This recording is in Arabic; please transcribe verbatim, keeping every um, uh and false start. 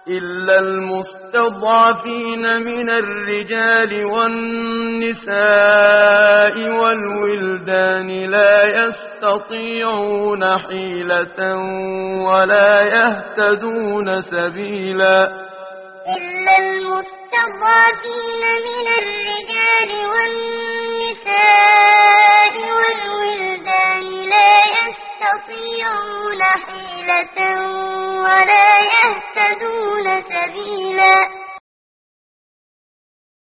إلا المستضعفين من الرجال والنساء والولدان لا يستطيعون حيلة ولا يهتدون سبيلا إلا المستضعفين من الرجال والنساء والولدان لا يستطيعون حيلة ولا يهتدون سبيلا